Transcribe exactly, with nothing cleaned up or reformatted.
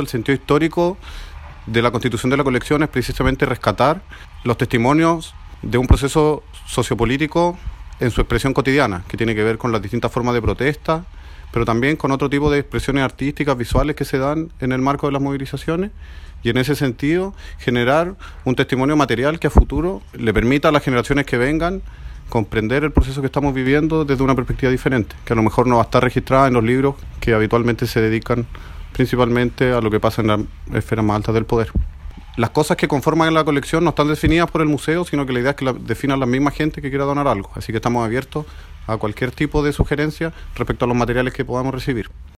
el sentido histórico de la constitución de la colección es precisamente rescatar los testimonios de un proceso sociopolítico en su expresión cotidiana, que tiene que ver con las distintas formas de protesta, pero también con otro tipo de expresiones artísticas, visuales que se dan en el marco de las movilizaciones, y en ese sentido generar un testimonio material que a futuro le permita a las generaciones que vengan comprender el proceso que estamos viviendo desde una perspectiva diferente, que a lo mejor no va a estar registrada en los libros que habitualmente se dedican principalmente a lo que pasa en las esferas más altas del poder. Las cosas que conforman la colección no están definidas por el museo, sino que la idea es que la definan la misma gente que quiera donar algo. Así que estamos abiertos a cualquier tipo de sugerencia respecto a los materiales que podamos recibir.